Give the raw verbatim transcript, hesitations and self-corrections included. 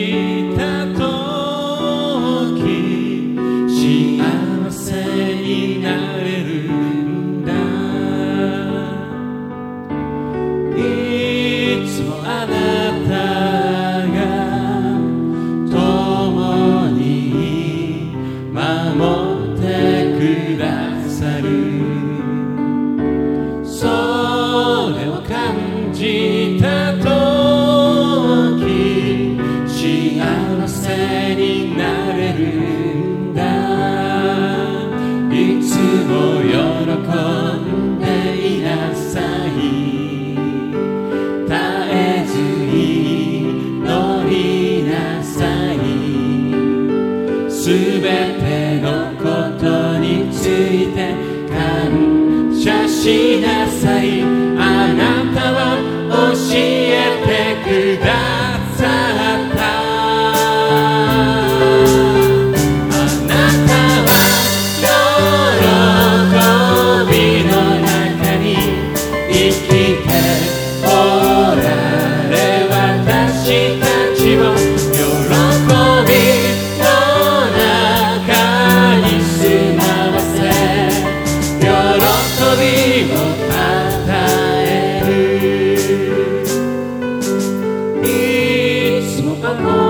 じたとき幸せになれるんだ。いつもあなたが共に守ってくださる。それを感じたとき幸せになれるんだ。いつも喜んでいなさい。絶えず祈りなさい。すべてのことについて感謝しなさい。あなたは教えてくださった。あなたは喜びの中に生きておられ、私たちを喜びの中に住まわせ、喜びをいつも